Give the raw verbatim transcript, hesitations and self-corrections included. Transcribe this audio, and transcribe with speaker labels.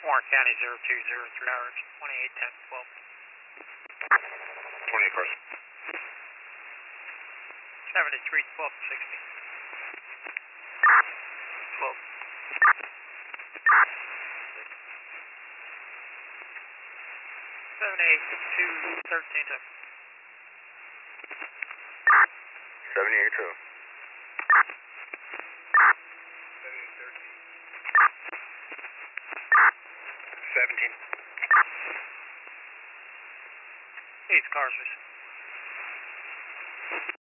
Speaker 1: Warren County zero two zero, three hours, twenty-eight, ten, twelve.
Speaker 2: twenty-eight cars.
Speaker 1: seventy-three, twelve, sixty. twelve. seventy-eight, two, thirteen, two.
Speaker 2: seventy-eight, two.
Speaker 1: seventeen. Eight cars, please.